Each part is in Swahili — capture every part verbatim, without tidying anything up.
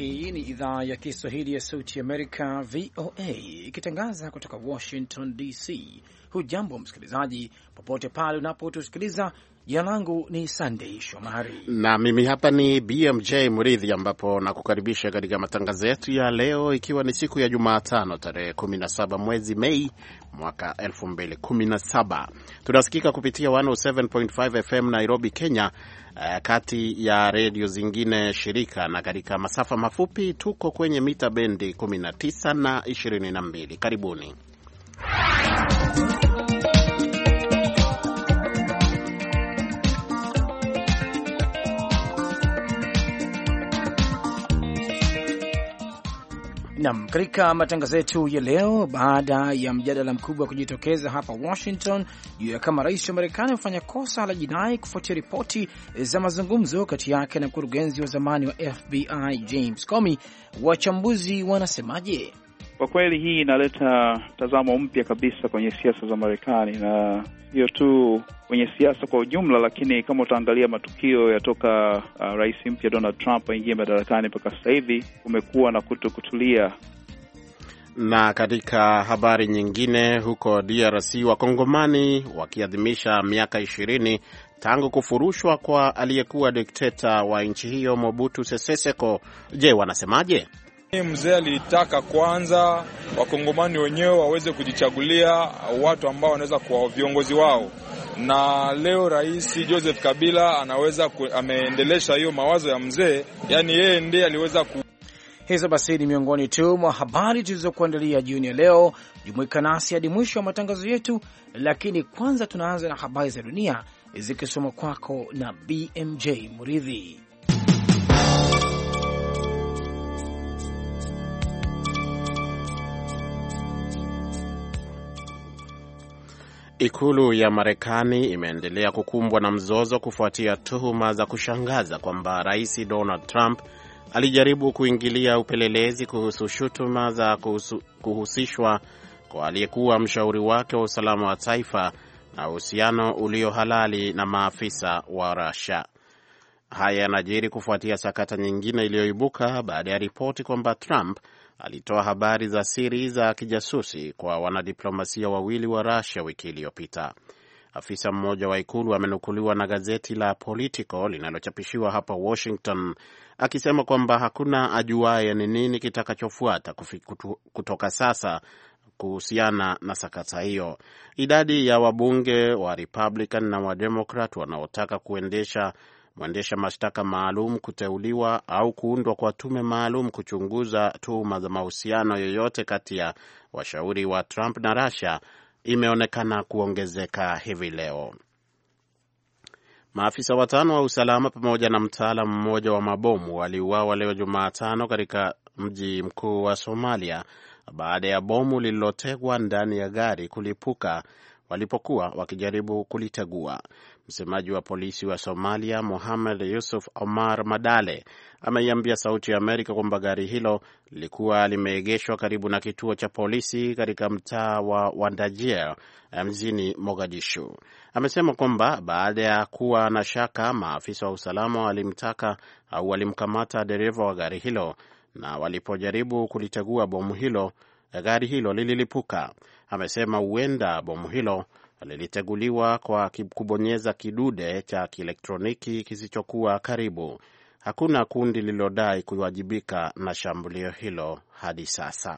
Hii ni idhaa ya Kiswahili ya Sauti Amerika, V O A, ikitangaza kutoka Washington D C. Hujambo msikilizaji, popote pale unapotusikiliza. Jina langu ni Sunday Shomari na mimi hapa ni B M J Murithi, ambapo nakukaribisha katika matangazo yetu ya leo, ikiwa ni siku ya Jumatano tarehe kumi na saba mwezi Mei mwaka elfu mbili kumi na saba. Tunasikika kupitia mia saba nukta tano F M Nairobi, Kenya, uh, kati ya redio zingine shirika, na katika masafa mafupi tuko kwenye mita bendi kumi na tisa na ishirini na mbili. Karibuni. Nam, katika matangazo yetu ya leo, baada ya mjadala mkubwa kujitokeza hapa Washington juu ya kama rais wa Marekani amefanya kosa la jinai kufuatia ripoti za mazungumzo kati yake na mkurugenzi wa zamani wa F B I James Comey, wachambuzi wanasemaje? Kwa kweli hii inaleta tazamo mpya kabisa kwenye siasa za Marekani, na hiyo tu kwenye siasa kwa ujumla, lakini kama utaangalia matukio yatoka uh, rais mpya Donald Trump aingie madarakani mpaka sasa hivi kumekuwa na kutokutulia. Na katika habari nyingine, huko D R C Wakongomani wakiadhimisha miaka ishirini tangu kufurushwa kwa aliyekuwa dikteta wa nchi hiyo Mobutu Sese Seko. Je, wanasemaje? Mzee alitaka kwanza Wakongomani wenyewe waweze kujichagulia watu ambao wanaweza kuwa viongozi wao, na leo Rais Joseph Kabila anaweza ku, ameendelesha hiyo mawazo ya mzee, yani yeye ndiye aliweza ku... Hizo basi ni miongoni tu mwa habari tulizokuandalia jioni ya leo. Jumuika nasi hadi mwisho wa matangazo yetu, lakini kwanza tunaanza na habari za dunia zikisoma kwako na B M J Murithi. Ikulu ya Marekani imeendelea kukumbwa na mzozo kufuatia tuhuma za kushangaza kwamba Rais Donald Trump alijaribu kuingilia upelelezi kuhusu shutuma za kuhusu, kuhusishwa kwa aliyekuwa mshauri wake wa usalama wa taifa na uhusiano ulio halali na maafisa wa Russia. Haya yanajiri kufuatia sakata nyingine iliyoibuka baada ya ripoti kwamba Trump alitoa habari za siri za kijasusi kwa wanadiplomasia wawili wa Russia wiki iliyopita. Afisa mmoja wa ikulu amenukuliwa na gazeti la Politico linalochapishiwa hapa Washington akisema kwamba hakuna ajuaye ni nini kitakachofuata kutoka sasa kuhusiana na sakata hiyo. Idadi ya wabunge wa Republican na wa Democrat wanaotaka kuendesha mwendesha mashtaka maalum kuteuliwa au kuundwa kwa tume maalum kuchunguza tuhuma za mahusiano yoyote kati ya washauri wa Trump na Russia imeonekana kuongezeka hivi leo. Maafisa watano wa usalama pamoja na mtaalamu mmoja wa mabomu waliuawa leo Jumatano katika mji mkuu wa Somalia baada ya bomu lililotegwa ndani ya gari kulipuka walipokuwa wakijaribu kulitegua. Msemaji wa polisi wa Somalia, Mohamed Yusuf Omar Madale, ameiambia Sauti ya Amerika kwamba gari hilo lilikuwa limeegeshwa karibu na kituo cha polisi katika mtaa wa Wandajir mjini Mogadishu. Amesema kwamba baada ya kuwa na shaka, maafisa wa usalama walimtaka au walimkamata dereva wa gari hilo, na walipojaribu kulitegua bomu hilo, gari hilo lililipuka. Amesema huenda bomu hilo liliteguliwa kwa kubonyeza kidude cha kielektroniki kisichokuwa karibu. Hakuna kundi lililodai kuwajibika na shambulio hilo hadi sasa.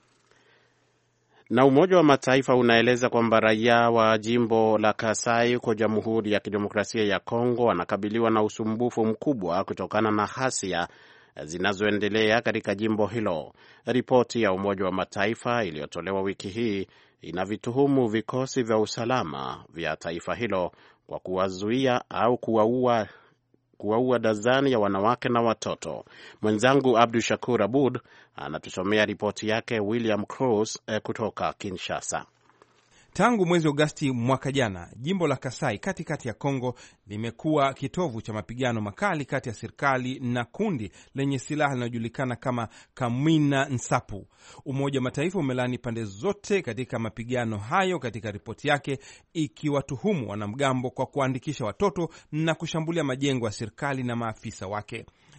Na Umoja wa Mataifa unaeleza kwamba raia wa jimbo la Kasai huko Jamhuri ya Kidemokrasia ya Kongo wanakabiliwa na usumbufu mkubwa kutokana na ghasia zinazoendelea katika jimbo hilo. Ripoti ya Umoja wa Mataifa iliyotolewa wiki hii inavituhumu vikosi vya usalama vya taifa hilo kwa kuwazuia au kuwaua kuwaua dazani ya wanawake na watoto. Mwenzangu Abdu Shakur Abud anatusomea ripoti yake William Cross kutoka Kinshasa. Tangu mwezi Agosti mwaka jana, jimbo la Kasai katikati ya Kongo limekuwa kitovu cha mapigano makali kati ya serikali na kundi lenye silaha linalojulikana kama Kamwina Nsapu. Umoja wa Mataifa umelani pande zote katika mapigano hayo katika ripoti yake, ikiwatuhumu wanamgambo kwa kuandikisha watoto na kushambulia majengo ya serikali na maafisa wake.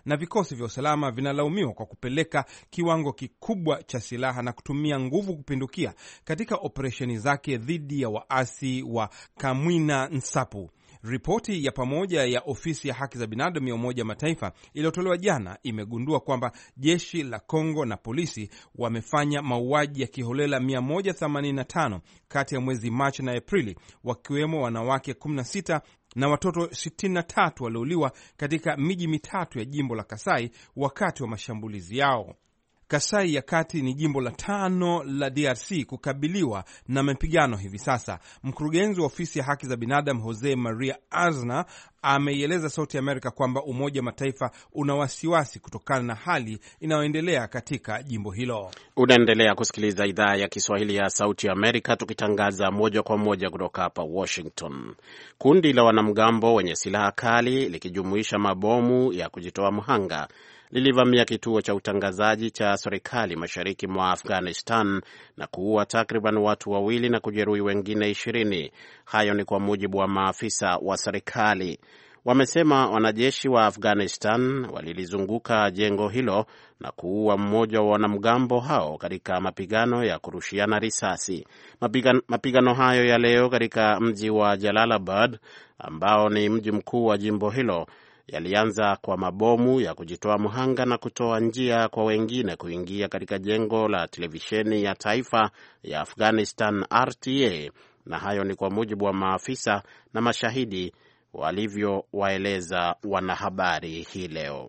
na vikosi vya usalama vinalaumiwa kwa kupeleka kiwango kikubwa cha silaha na kutumia nguvu kupindukia katika operesheni zake dhidi ya waasi wa Kamwina Nsapu. Ripoti ya pamoja ya ofisi ya haki za binadamu ya Umoja Mataifa iliyotolewa jana imegundua kwamba jeshi la Kongo na polisi wamefanya mauaji ya kiholela mia moja themanini na tano kati ya mwezi Machi na Aprili, wakiwemo wanawake kumi na sita na watoto sitini na tatu waliouliwa katika miji mitatu ya jimbo la Kasai wakati wa mashambulizi yao. Kasai ya Kati ni jimbo la tano la D R C kukabiliwa na mapigano hivi sasa. Mkurugenzi wa ofisi ya haki za binadamu Jose Maria Aznar ameieleza Sauti ya Amerika kwamba Umoja wa Mataifa una wasiwasi kutokana na hali inayoendelea katika jimbo hilo. Unaendelea kusikiliza idhaa ya Kiswahili ya Sauti ya Amerika, tukitangaza moja kwa moja kutoka hapa Washington. Kundi la wanamgambo wenye silaha kali likijumuisha mabomu ya kujitoa mhanga lilivamia kituo cha utangazaji cha serikali mashariki mwa Afghanistan na kuua takriban watu wawili na kujeruhi wengine ishirini. Hayo ni kwa mujibu wa maafisa wa serikali. Wamesema wanajeshi wa Afghanistan walilizunguka jengo hilo na kuua mmoja wa wanamgambo hao katika mapigano ya kurushiana risasi. Mapigano, mapigano hayo ya leo katika mji wa Jalalabad ambao ni mji mkuu wa jimbo hilo yalianza kwa mabomu ya kujitoa mhanga na kutoa njia kwa wengine kuingia katika jengo la televisheni ya taifa ya Afghanistan R T A, na hayo ni kwa mujibu wa maafisa na mashahidi walivyowaeleza wanahabari hii leo.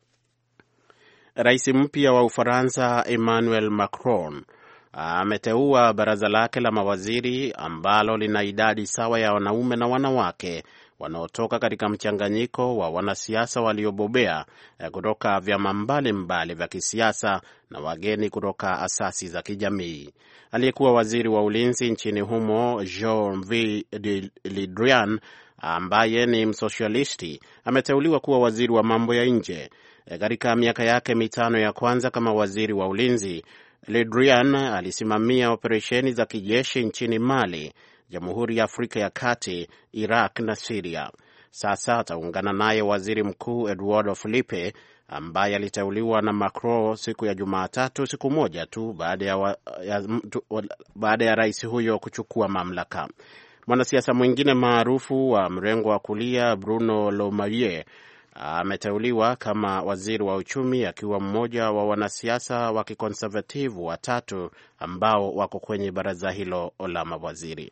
Rais mpya wa Ufaransa Emmanuel Macron ameteua baraza lake la mawaziri ambalo lina idadi sawa ya wanaume na wanawake wanaotoka katika mchanganyiko wa wanasiasa waliobobea kutoka vyama mbalimbali vya kisiasa na wageni kutoka asasi za kijamii. Aliyekuwa waziri wa ulinzi nchini humo Jean-Yves Le Drian, ambaye ni msosialisti, ameteuliwa kuwa waziri wa mambo ya nje. Katika miaka yake mitano ya kwanza kama waziri wa ulinzi, Le Drian alisimamia operesheni za kijeshi nchini Mali, Jamhuri ya Afrika ya Kati, Iraq na Syria. Sasa ataungana naye waziri mkuu Eduardo Philippe ambaye aliteuliwa na Macron siku ya Jumatatu, siku moja tu baada ya, ya, baada ya rais huyo kuchukua mamlaka. Mwanasiasa mwingine maarufu wa mrengo wa kulia Bruno Le Maire ameteuliwa kama waziri wa uchumi, akiwa mmoja wa wanasiasa wa kikonservativu watatu ambao wako kwenye baraza hilo la mawaziri.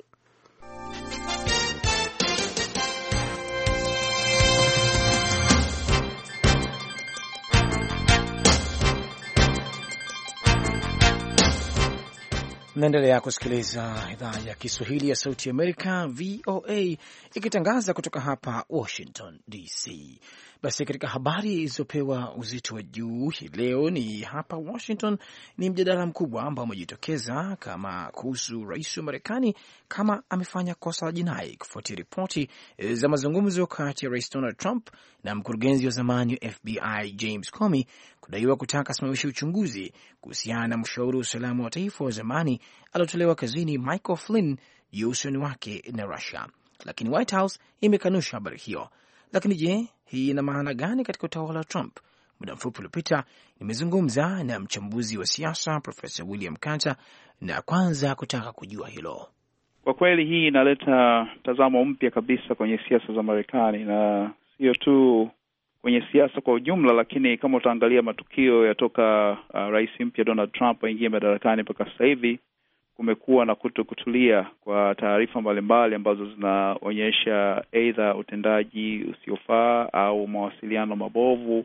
Mnaendelea kusikiliza idhaa ya Kiswahili ya Sauti Amerika, V O A, ikitangaza kutoka hapa Washington D C. Basi katika habari zilizopewa uzito wa juu hii leo ni hapa Washington, ni mjadala mkubwa ambao umejitokeza kama kuhusu rais wa Marekani kama amefanya kosa la jinai kufuatia ripoti za mazungumzo kati ya Rais Donald Trump na mkurugenzi wa zamani wa F B I James Comey kudaiwa kutaka simamisha uchunguzi kuhusiana na mshauri wa usalama wa taifa wa zamani aliotolewa kazini Michael Flynn juu ya uhusiano wake na Russia. Lakini White House imekanusha habari hiyo. Lakini je, hii ina maana gani katika utawala wa Trump? Muda mfupi uliopita nimezungumza na mchambuzi wa siasa Profesa William Carter na kwanza kutaka kujua hilo. Kwa kweli hii inaleta tazamo mpya kabisa kwenye siasa za Marekani, na sio tu kwenye siasa kwa ujumla, lakini kama utaangalia matukio yatoka uh, rais mpya Donald Trump aingie madarakani mpaka sasa hivi, kumekuwa na kuto kutulia kwa taarifa mbalimbali ambazo zinaonyesha aidha utendaji usiofaa au mawasiliano mabovu,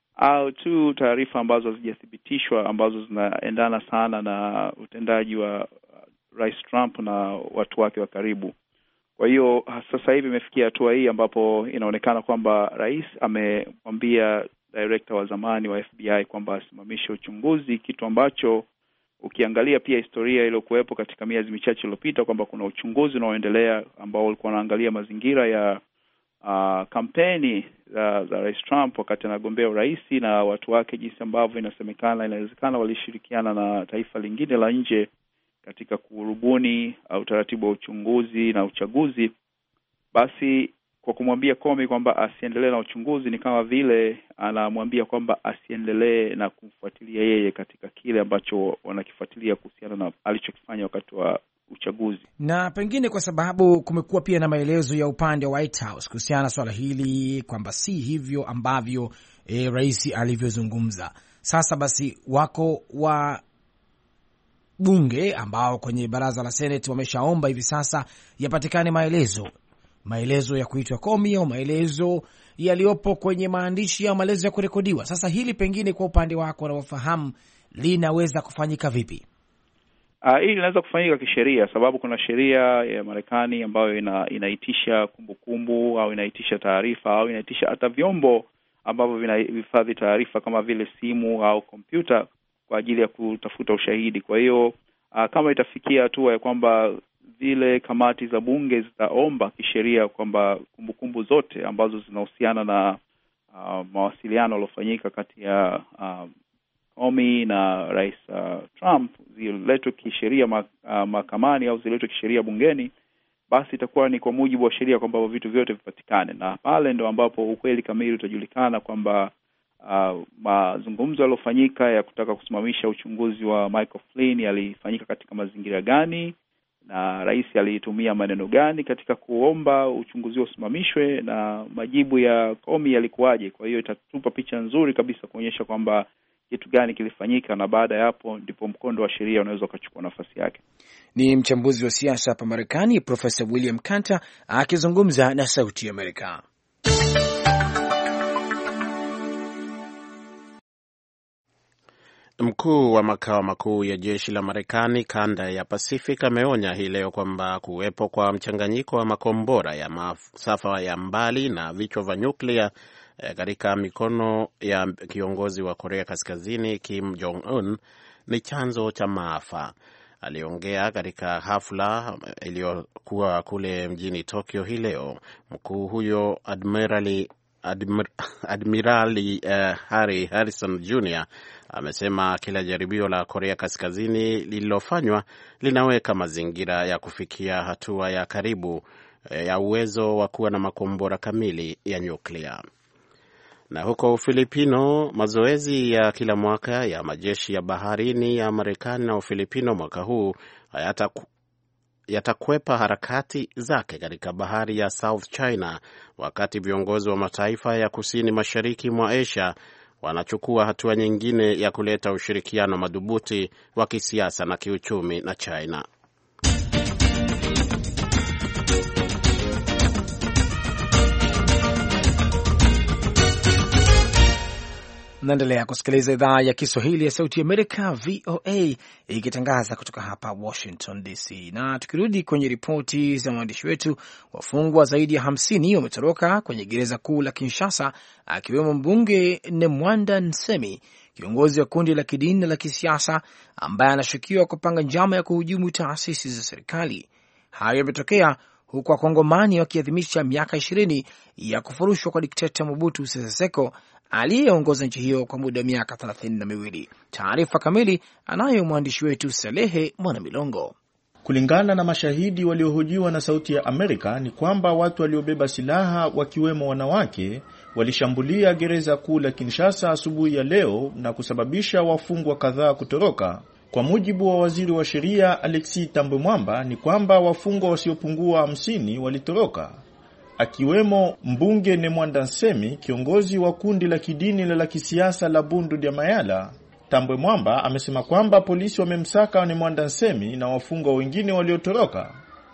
au tu taarifa ambazo hazijathibitishwa ambazo zinaendana sana na utendaji wa Rais Trump na watu wake wa karibu. Kwa hiyo sasa hivi imefikia hatua hii ambapo inaonekana kwamba rais amemwambia director wa zamani wa F B I kwamba asimamishe uchunguzi, kitu ambacho ukiangalia pia historia iliyokuwepo katika miezi michache iliyopita kwamba kuna uchunguzi unaoendelea ambao ulikuwa unaangalia mazingira ya uh, kampeni za, za Rais Trump wakati anagombea urais na watu wake, jinsi ambavyo inasemekana inawezekana walishirikiana na taifa lingine la nje katika kurubuni uh, utaratibu wa uchunguzi na uchaguzi. Basi kwa kumwambia Comey kwamba asiendelee na uchunguzi ni kama vile anamwambia kwamba asiendelee na kumfuatilia yeye katika kile ambacho wanakifuatilia kuhusiana na alichokifanya wakati wa uchaguzi. Na pengine kwa sababu kumekuwa pia na maelezo ya upande wa White House kuhusiana na swala hili kwamba si hivyo ambavyo e, rais alivyozungumza. Sasa basi wako wa bunge ambao kwenye baraza la Senate wameshaomba hivi sasa yapatikane maelezo maelezo ya kuitwa Comey au maelezo yaliyopo kwenye maandishi au maelezo ya kurekodiwa. Sasa hili pengine kwa upande wako unaofahamu linaweza kufanyika vipi? Uh, hili linaweza kufanyika kisheria, sababu kuna sheria ya Marekani ambayo ina, inaitisha kumbukumbu au inaitisha taarifa au inaitisha hata vyombo ambavyo vinahifadhi taarifa kama vile simu au kompyuta kwa ajili ya kutafuta ushahidi. Kwa hiyo uh, kama itafikia hatua ya kwamba zile kamati za bunge zitaomba kisheria kwamba kumbukumbu zote ambazo zinahusiana na uh, mawasiliano yaliyofanyika kati ya uh, Comey na Rais uh, Trump ziletwe kisheria mahakamani uh, au ziletwe kisheria bungeni, basi itakuwa ni kwa mujibu wa sheria kwamba vitu vyote vipatikane, na pale ndo ambapo ukweli kamili utajulikana kwamba uh, mazungumzo yaliyofanyika ya kutaka kusimamisha uchunguzi wa Michael Flynn yalifanyika katika mazingira gani, na rais alitumia maneno gani katika kuomba uchunguzi usimamishwe, na majibu ya Comey yalikuwaje. Kwa hiyo itatupa picha nzuri kabisa kuonyesha kwamba kitu gani kilifanyika, na baada ya hapo ndipo mkondo wa sheria unaweza kuchukua nafasi yake. Ni mchambuzi wa siasa hapa Marekani, Profesa William Kanta akizungumza na Sauti ya Amerika. Mkuu wa makao makuu ya jeshi la Marekani kanda ya Pacific ameonya hii leo kwamba kuwepo kwa mchanganyiko wa makombora ya masafa ya mbali na vichwa vya nyuklia katika mikono ya kiongozi wa Korea Kaskazini Kim Jong Un ni chanzo cha maafa. Aliongea katika hafla iliyokuwa kule mjini Tokyo hii leo. Mkuu huyo Admirali Admir, Admirali uh, Harry Harrison Junior amesema kila jaribio la Korea Kaskazini lililofanywa linaweka mazingira ya kufikia hatua ya karibu ya uwezo wa kuwa na makombora kamili ya nyuklia. Na huko Ufilipino, mazoezi ya kila mwaka ya majeshi ya baharini ya Marekani na Ufilipino mwaka huu hayataku yatakwepa harakati zake katika bahari ya South China, wakati viongozi wa mataifa ya kusini mashariki mwa Asia wanachukua hatua nyingine ya kuleta ushirikiano madhubuti wa kisiasa na kiuchumi na China. Naendelea kusikiliza idhaa ya Kiswahili ya Sauti ya Amerika, V O A, ikitangaza kutoka hapa Washington D C. Na tukirudi kwenye ripoti za mwandishi wetu, wafungwa zaidi ya hamsini wametoroka kwenye gereza kuu la Kinshasa, akiwemo mbunge Nemwanda Nsemi, kiongozi wa kundi la kidini na la kisiasa ambaye anashukiwa kupanga njama ya kuhujumu taasisi za serikali. Hayo yametokea huku wakongomani wakiadhimisha miaka ishirini ya kufurushwa kwa dikteta Mobutu Sese Seko aliyeongoza nchi hiyo kwa muda wa miaka thelathini na miwili. Taarifa kamili anayo mwandishi wetu Salehe Mwanamilongo. Kulingana na mashahidi waliohojiwa na Sauti ya Amerika ni kwamba watu waliobeba silaha wakiwemo wanawake walishambulia gereza kuu la Kinshasa asubuhi ya leo na kusababisha wafungwa kadhaa kutoroka. Kwa mujibu wa waziri wa sheria Alexis Thambwe Mwamba ni kwamba wafungwa wasiopungua hamsini walitoroka, akiwemo mbunge Nemwanda Nsemi, kiongozi wa kundi la kidini la kisiasa la Bundu dia Mayala. Thambwe Mwamba amesema kwamba polisi wamemsaka Nemwanda Nsemi na wafungwa wengine waliotoroka,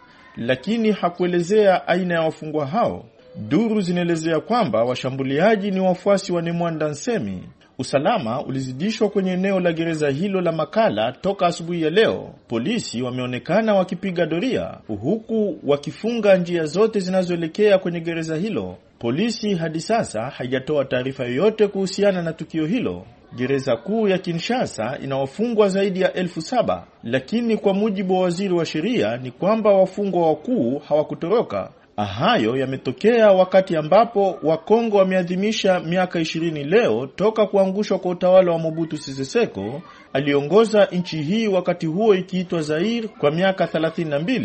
lakini hakuelezea aina ya wafungwa hao. Duru zinaelezea kwamba washambuliaji ni wafuasi wa Nemwanda Nsemi. Usalama ulizidishwa kwenye eneo la gereza hilo la Makala toka asubuhi ya leo. Polisi wameonekana wakipiga doria huku wakifunga njia zote zinazoelekea kwenye gereza hilo. Polisi hadi sasa haijatoa taarifa yoyote kuhusiana na tukio hilo. Gereza kuu ya Kinshasa ina wafungwa zaidi ya elfu saba, lakini kwa mujibu wa waziri wa sheria ni kwamba wafungwa wakuu hawakutoroka. Hayo yametokea wakati ambapo Wakongo wameadhimisha miaka ishirini leo toka kuangushwa kwa utawala wa Mobutu Sese Seko, aliongoza nchi hii wakati huo ikiitwa Zaire kwa miaka thelathini na mbili.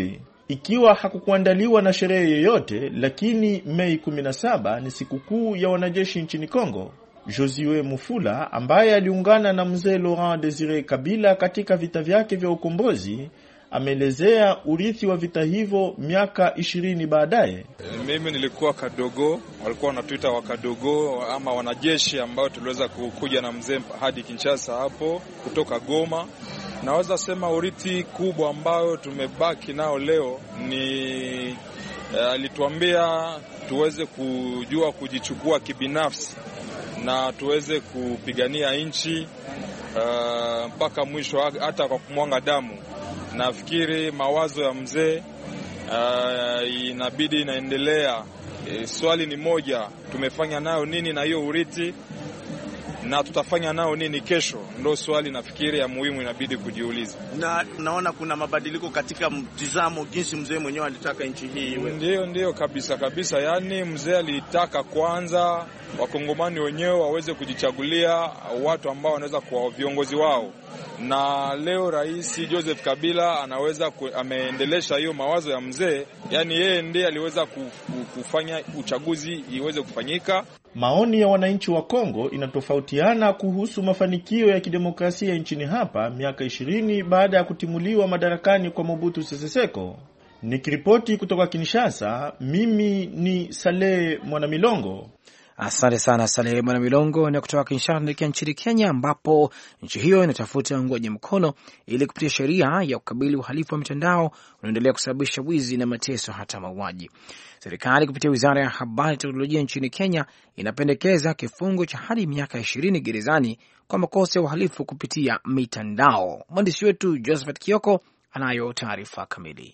Ikiwa hakukuandaliwa na sherehe yoyote, lakini Mei kumi na saba ni sikukuu ya wanajeshi nchini Kongo. Josue Mufula ambaye aliungana na mzee Laurent Desire Kabila katika vita vyake vya ukombozi ameelezea urithi wa vita hivyo miaka ishirini baadaye. Mimi nilikuwa kadogo, walikuwa wanatuita wakadogo ama wanajeshi ambao tuliweza kukuja na mzee hadi Kinshasa hapo kutoka Goma. Naweza sema urithi kubwa ambao tumebaki nao leo ni alituambia tuweze kujua kujichukua kibinafsi na tuweze kupigania nchi uh, mpaka mwisho, hata kwa kumwanga damu. Nafikiri mawazo ya mzee uh, inabidi inaendelea. E, swali ni moja, tumefanya nayo nini na hiyo urithi na tutafanya nao nini kesho? Ndio swali nafikiri ya muhimu inabidi kujiuliza. Na naona kuna mabadiliko katika mtizamo jinsi mzee mwenyewe alitaka nchi hii iwe. Ndio ndio kabisa kabisa, yani mzee alitaka kwanza wakongomani wenyewe waweze kujichagulia watu ambao wanaweza kuwa viongozi wao. Na leo Rais Joseph Kabila anaweza ku, ameendelesha hiyo mawazo ya mzee, yani yeye ndiye aliweza kufanya uchaguzi iweze kufanyika. Maoni ya wananchi wa Kongo inatofautiana kuhusu mafanikio ya kidemokrasia nchini hapa miaka ishirini baada ya kutimuliwa madarakani kwa Mobutu Sese Seko. Nikiripoti kutoka Kinshasa, mimi ni Saleh Mwanamilongo. Asante sana Saleh Mwanamilongo. Na kutoka Kinshasa nikia nchini Kenya, ambapo nchi hiyo inatafuta uungwaji mkono ili kupitia sheria ya kukabili uhalifu wa mitandao unaendelea kusababisha wizi na mateso hata mauaji. Serikali kupitia Wizara ya Habari na Teknolojia nchini Kenya inapendekeza kifungo cha hadi miaka ishirini gerezani kwa makosa ya uhalifu kupitia mitandao. Mwandishi wetu Josephat Kioko anayo taarifa kamili.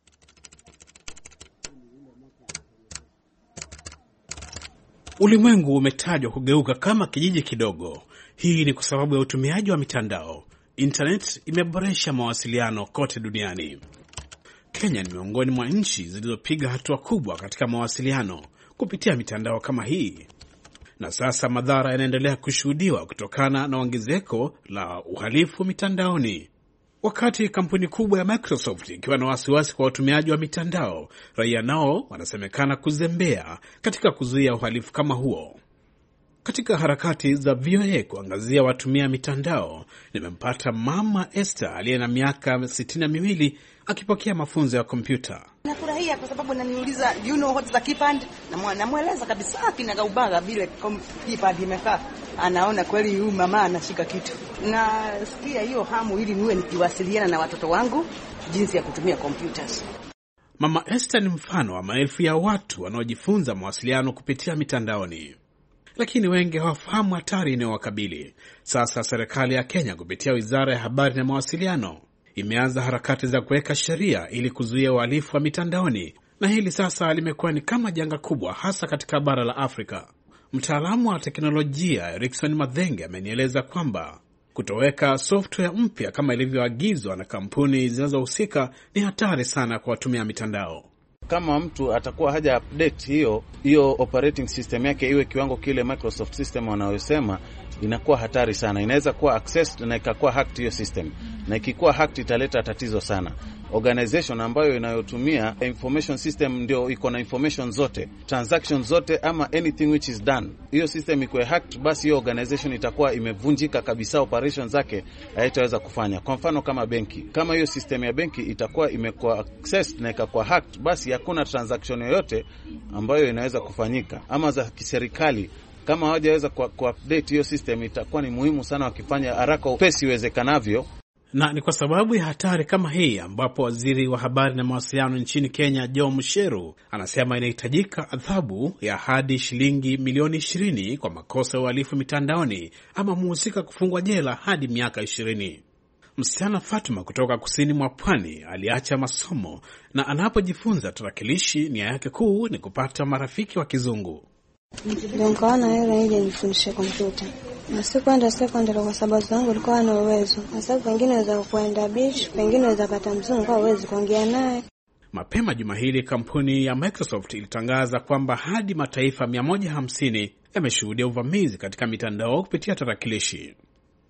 Ulimwengu umetajwa kugeuka kama kijiji kidogo. Hii ni kwa sababu ya utumiaji wa mitandao. Internet imeboresha mawasiliano kote duniani. Kenya ni miongoni mwa nchi zilizopiga hatua kubwa katika mawasiliano kupitia mitandao kama hii. Na sasa madhara yanaendelea kushuhudiwa kutokana na ongezeko la uhalifu mitandaoni. Wakati kampuni kubwa ya Microsoft ikiwa na wasiwasi kwa watumiaji wa mitandao, raia nao wanasemekana kuzembea katika kuzuia uhalifu kama huo. Katika harakati za V O A kuangazia watumia mitandao, nimempata Mama Esther aliye na miaka sitini na miwili akipokea mafunzo ya kompyuta. Nafurahia kwa sababu ananiuliza you know what is a keypad, na namueleza kabisa kinagaubaga vile keypad imekaa. Anaona kweli huyu mama anashika kitu. Na sikia hiyo hamu ili niwe nikiwasiliana na watoto wangu jinsi ya kutumia computers. Mama Esther ni mfano wa maelfu ya watu wanaojifunza mawasiliano kupitia mitandaoni. Lakini wengi hawafahamu hatari inayowakabili. Sasa serikali ya Kenya kupitia Wizara ya Habari na Mawasiliano imeanza harakati za kuweka sheria ili kuzuia uhalifu wa mitandaoni, na hili sasa limekuwa ni kama janga kubwa hasa katika bara la Afrika. Mtaalamu wa teknolojia Erickson Madhenge amenieleza kwamba kutoweka software mpya kama ilivyoagizwa na kampuni zinazohusika ni hatari sana kwa watumia mitandao. Kama mtu atakuwa haja update hiyo hiyo operating system yake iwe kiwango kile Microsoft system wanayosema, inakuwa hatari sana. Inaweza kuwa accessed na ikakuwa hacked hiyo system, na ikikuwa hacked italeta tatizo sana. Organization ambayo inayotumia information system ndio iko na information zote, transactions zote ama anything which is done, hiyo system iko hacked, basi hiyo organization itakuwa imevunjika kabisa, operations zake haitaweza kufanya. Kwa mfano kama benki, kama hiyo system ya benki itakuwa imekuwa accessed na ikakuwa hacked, basi hakuna transaction yoyote ambayo inaweza kufanyika. Ama za kiserikali, kama hawajaweza ku-update hiyo system, itakuwa ni muhimu sana wakifanya haraka upesi iwezekanavyo. Na ni kwa sababu ya hatari kama hii ambapo waziri wa habari na mawasiliano nchini Kenya Joe Mucheru anasema inahitajika adhabu ya hadi shilingi milioni ishirini kwa makosa ya uhalifu mitandaoni, ama muhusika kufungwa jela hadi miaka ishirini. Msichana Fatuma kutoka kusini mwa pwani aliacha masomo, na anapojifunza tarakilishi nia yake kuu ni kupata marafiki wa kizungu. Ndio nikaona yeye aje nifundishe kompyuta. Na sikuenda secondary kwa sababu zangu nilikuwa na uwezo. Sasa pengine naweza kuenda beach, pengine naweza pata mzungu kwa uwezo kuongea naye. Mapema juma hili kampuni ya Microsoft ilitangaza kwamba hadi mataifa mia moja hamsini yameshuhudia uvamizi katika mitandao kupitia tarakilishi.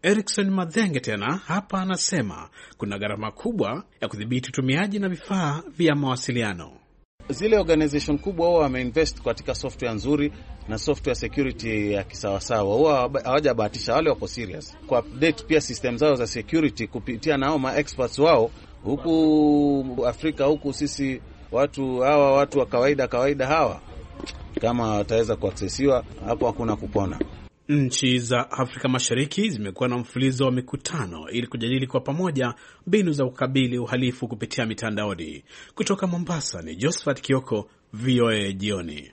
Erikson Madhenge tena hapa anasema kuna gharama kubwa ya kudhibiti utumiaji na vifaa vya mawasiliano. Zile organization kubwa wao wameinvest katika software nzuri na software security ya kisawasawa. Wao hawajabahatisha, wale wako serious kwa update pia system zao za security kupitia nao ma experts wao. Huku Afrika huku sisi watu hawa watu wa kawaida kawaida hawa kama wataweza kuaccessiwa hapo hakuna kupona. Nchi za Afrika Mashariki zimekuwa na mfulizo wa mikutano ili kujadili kwa pamoja mbinu za kukabili uhalifu kupitia mitandaoni. Kutoka Mombasa ni Josephat Kioko, V O A jioni.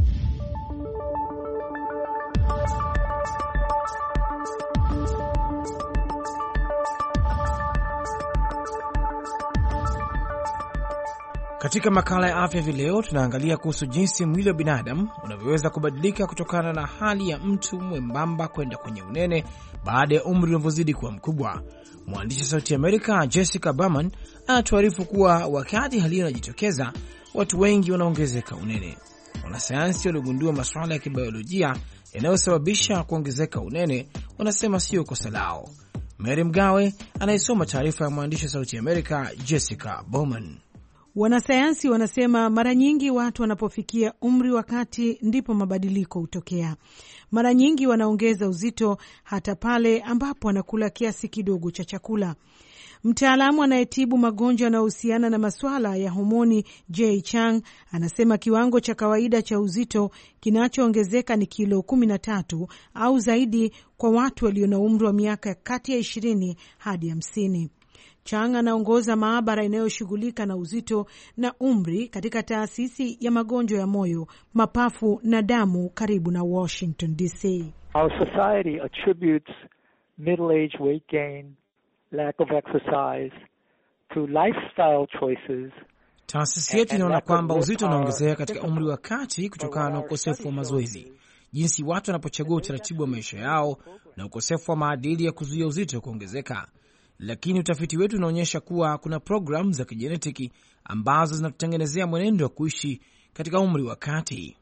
Katika makala ya afya hivi leo tunaangalia kuhusu jinsi mwili wa binadamu unavyoweza kubadilika kutokana na hali ya mtu mwembamba kwenda kwenye unene baada ya umri unavyozidi kuwa mkubwa. Mwandishi wa Sauti ya Amerika Jessica Berman anatuarifu kuwa wakati hali hiyo inajitokeza, watu wengi wanaongezeka unene. Wanasayansi waliogundua masuala ya kibiolojia yanayosababisha kuongezeka unene wanasema sio kosa lao. Mary Mgawe anayesoma taarifa ya mwandishi wa Sauti ya Amerika Jessica Berman. Wanasayansi wanasema mara nyingi watu wanapofikia umri wakati ndipo mabadiliko hutokea. Mara nyingi wanaongeza uzito hata pale ambapo wanakula kiasi kidogo cha chakula. Mtaalamu anayetibu magonjwa yanayohusiana na masuala ya homoni Jay Chang anasema kiwango cha kawaida cha uzito kinachoongezeka ni kilo kumi na tatu au zaidi kwa watu walio na umri wa miaka kati ya ishirini hadi hamsini. Chang anaongoza maabara inayoshughulika na uzito na umri katika taasisi ya magonjwa ya moyo, mapafu na damu karibu na Washington D C. Our society attributes middle age weight gain, lack of exercise to lifestyle choices. Taasisi yetu inaona kwamba uzito unaongezeka katika umri wa kati kutokana na ukosefu wa mazoezi, jinsi watu wanapochagua utaratibu wa maisha yao na ukosefu wa maadili ya kuzuia uzito kuongezeka. Lakini utafiti wetu unaonyesha kuwa kuna programu za kijenetiki ambazo zinatutengenezea mwenendo wa kuishi katika umri wa kati.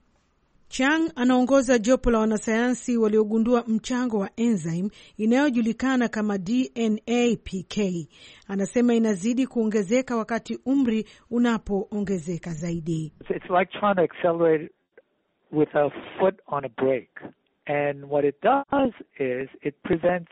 Chang anaongoza jopo la wanasayansi waliogundua mchango wa enzyme inayojulikana kama D N A P K. Anasema inazidi kuongezeka wakati umri unapoongezeka zaidi. It's like trying to accelerate with a foot on a brake. And what it does is it prevents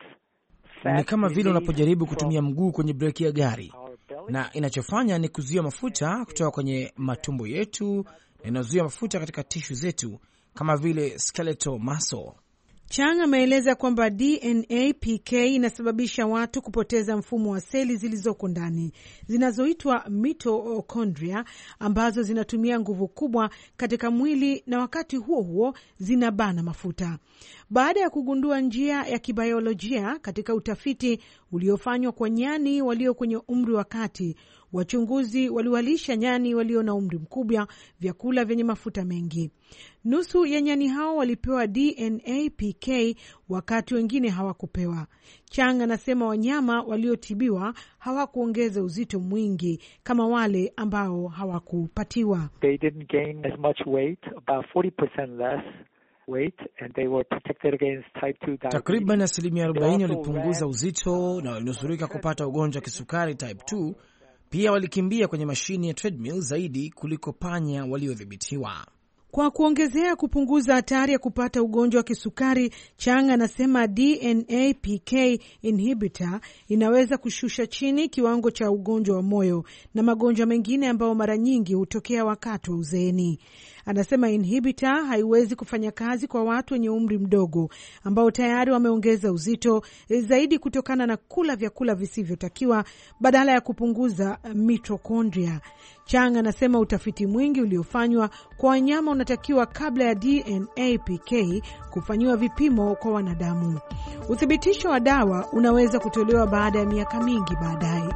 ni kama vile unapojaribu kutumia mguu kwenye breki ya gari, na inachofanya ni kuzuia mafuta kutoka kwenye matumbo yetu na inazuia mafuta katika tishu zetu kama vile skeletal muscle. Chang ameeleza kwamba D N A P K inasababisha watu kupoteza mfumo wa seli zilizoko ndani zinazoitwa mitochondria ambazo zinatumia nguvu kubwa katika mwili na wakati huo huo zinabana mafuta. Baada ya kugundua njia ya kibiolojia katika utafiti uliofanywa kwa nyani walio kwenye umri wa kati, wachunguzi waliwalisha nyani walio na umri mkubwa vyakula vyenye mafuta mengi. Nusu ya nyani hao walipewa D N A P K wakati wengine hawakupewa. Chang anasema wanyama waliotibiwa hawakuongeza uzito mwingi kama wale ambao hawakupatiwa. They didn't gain as much weight, about forty percent less weight, and they were protected against type two diabetes. Takriban asilimia arobaini walipunguza uzito na walinusurika kupata ugonjwa wa kisukari type two. Pia walikimbia kwenye mashini ya treadmill zaidi kuliko panya waliodhibitiwa. Kwa kuongezea kupunguza hatari ya kupata ugonjwa wa kisukari, Chang anasema D N A P K inhibitor inaweza kushusha chini kiwango cha ugonjwa wa moyo na magonjwa mengine ambayo mara nyingi hutokea wakati wa uzeeni. Anasema inhibitor haiwezi kufanya kazi kwa watu wenye umri mdogo ambao tayari wameongeza uzito zaidi kutokana na kula vyakula visivyotakiwa badala ya kupunguza mitochondria. Chang anasema utafiti mwingi uliofanywa kwa wanyama unatakiwa kabla ya D N A P K kufanyiwa vipimo kwa wanadamu. Uthibitisho wa dawa unaweza kutolewa baada ya miaka mingi baadaye.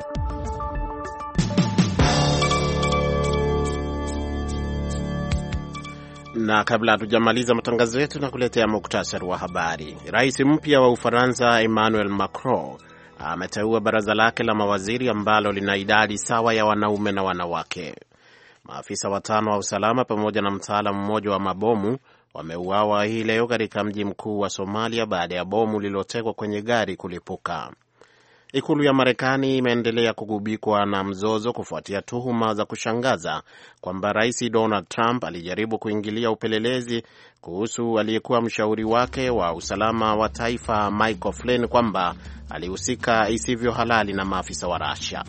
Na kabla hatujamaliza matangazo yetu na kuletea muktasari wa habari. Rais mpya wa Ufaransa Emmanuel Macron ameteua baraza lake la mawaziri ambalo lina idadi sawa ya wanaume na wanawake. Maafisa watano wa usalama pamoja na mtaalamu mmoja wa mabomu wameuawa hii leo katika mji mkuu wa Somalia baada ya bomu lililotegwa kwenye gari kulipuka. Ikulu ya Marekani imeendelea kugubikwa na mzozo kufuatia tuhuma za kushangaza kwamba Rais Donald Trump alijaribu kuingilia upelelezi kuhusu aliyekuwa mshauri wake wa usalama wa taifa Michael Flynn kwamba alihusika isivyo halali na maafisa wa Russia.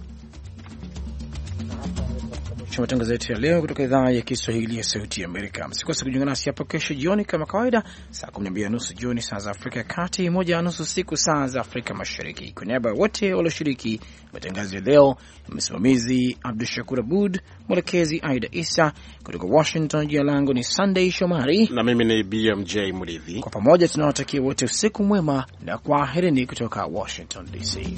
Matangazo yetu ya leo kutoka idhaa ya Kiswahili ya Sauti ya Amerika. Msikose kujiunga nasi hapo kesho jioni kama kawaida, saa kumi na mbili na nusu jioni saa za Afrika ya Kati, moja na nusu siku saa za Afrika Mashariki. Kwa niaba ya wote walioshiriki matangazo ya leo, msimamizi Abdul Shakur Abud, mwelekezi Aida Isa, kutoka Washington, jina langu ni Sunday Shomari na mimi ni B M J Mridhi. Kwa pamoja tunawatakia wote usiku mwema na kwaherini kutoka Washington D C.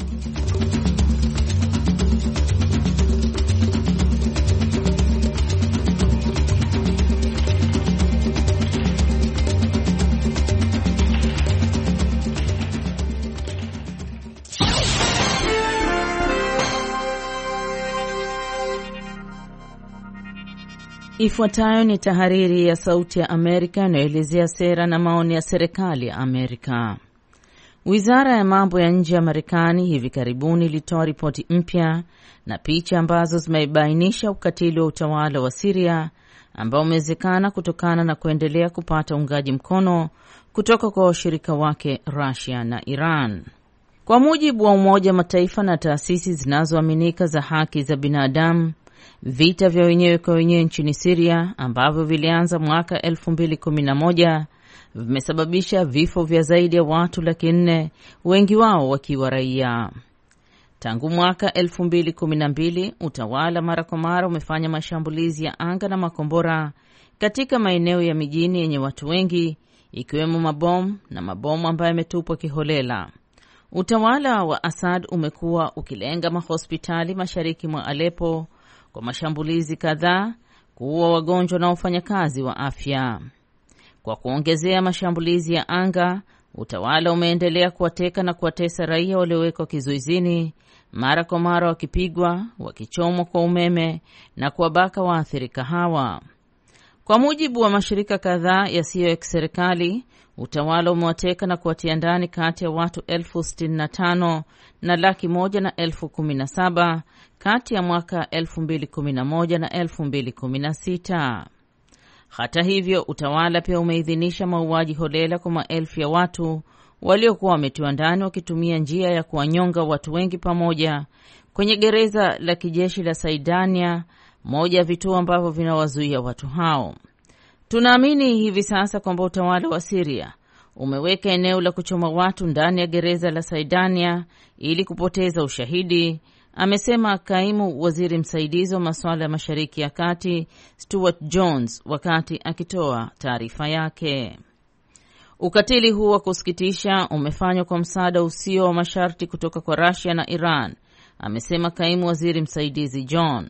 Ifuatayo ni tahariri ya Sauti ya Amerika inayoelezea sera na maoni ya serikali ya Amerika. Wizara ya mambo ya nje ya Marekani hivi karibuni ilitoa ripoti mpya na picha ambazo zimebainisha ukatili wa utawala wa Syria ambao umewezekana kutokana na kuendelea kupata uungaji mkono kutoka kwa washirika wake Russia na Iran. Kwa mujibu wa Umoja wa Mataifa na taasisi zinazoaminika za haki za binadamu, vita vya wenyewe kwa wenyewe nchini Syria ambavyo vilianza mwaka elfu mbili kumi na moja vimesababisha vifo vya zaidi ya watu laki nne, wengi wao wakiwa raia. Tangu mwaka elfu mbili kumi na mbili utawala mara kwa mara umefanya mashambulizi ya anga na makombora katika maeneo ya mijini yenye watu wengi, ikiwemo mabomu na mabomu ambayo yametupwa kiholela. Utawala wa Assad umekuwa ukilenga mahospitali mashariki mwa Aleppo kwa mashambulizi kadhaa, kuua wagonjwa na wafanyakazi wa afya. Kwa kuongezea mashambulizi ya anga, utawala umeendelea kuwateka na kuwatesa raia waliowekwa kizuizini, mara kwa mara wakipigwa, wakichomwa kwa umeme na kuwabaka waathirika hawa. Kwa mujibu wa mashirika kadhaa yasiyo ya kiserikali, utawala umewateka na kuwatia ndani kati ya watu elfu sitini na tano na laki moja na elfu kumi na saba kati ya mwaka elfu mbili kumi na moja na elfu mbili kumi na sita. Hata hivyo, utawala pia umeidhinisha mauaji holela kwa maelfu ya watu waliokuwa wametiwa ndani wakitumia njia ya kuwanyonga watu wengi pamoja kwenye gereza la kijeshi la Saidania, moja ya vituo ambavyo vinawazuia watu hao. Tunaamini hivi sasa kwamba utawala wa Syria umeweka eneo la kuchoma watu ndani ya gereza la Saidania ili kupoteza ushahidi, amesema kaimu waziri msaidizi wa masuala ya Mashariki ya Kati Stuart Jones wakati akitoa taarifa yake. Ukatili huu wa kusikitisha umefanywa kwa msaada usio wa masharti kutoka kwa Russia na Iran, amesema kaimu waziri msaidizi John.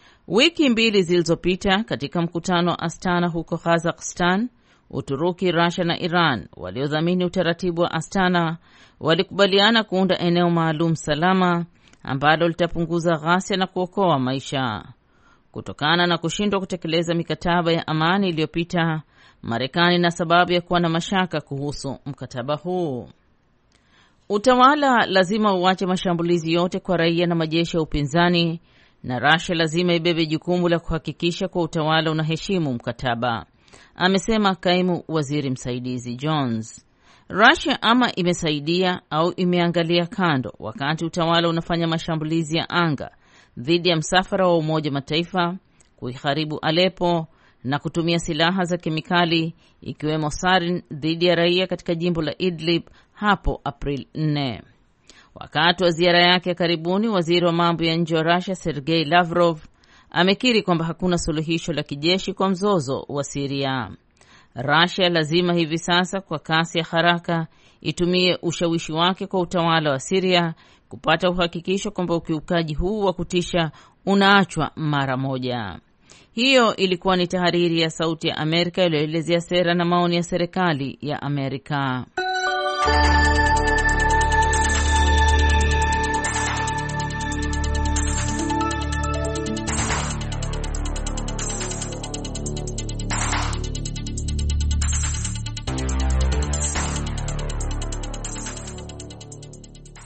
Wiki mbili zilizopita katika mkutano wa Astana huko Kazakhstan, Uturuki, Russia na Iran waliodhamini utaratibu wa Astana walikubaliana kuunda eneo maalum salama ambalo litapunguza ghasia na kuokoa maisha. Kutokana na kushindwa kutekeleza mikataba ya amani iliyopita, Marekani na sababu ya kuwa na mashaka kuhusu mkataba huu. Utawala lazima uache mashambulizi yote kwa raia na majeshi ya upinzani, na Russia lazima ibebe jukumu la kuhakikisha kwa utawala unaheshimu mkataba, amesema kaimu waziri msaidizi Jones. Russia ama imesaidia au imeangalia kando wakati utawala unafanya mashambulizi ya anga dhidi ya msafara wa Umoja Mataifa, kuiharibu Aleppo na kutumia silaha za kemikali ikiwemo sarin dhidi ya raia katika jimbo la Idlib hapo April nne. Wakati wa ziara yake ya karibuni, waziri wa mambo ya nje wa Russia Sergei Lavrov amekiri kwamba hakuna suluhisho la kijeshi kwa mzozo wa Syria. Russia lazima hivi sasa kwa kasi ya haraka itumie ushawishi wake kwa utawala wa Syria kupata uhakikisho kwamba ukiukaji huu wa kutisha unaachwa mara moja. Hiyo ilikuwa ni tahariri ya Sauti ya Amerika iliyoelezea sera na maoni ya serikali ya Amerika.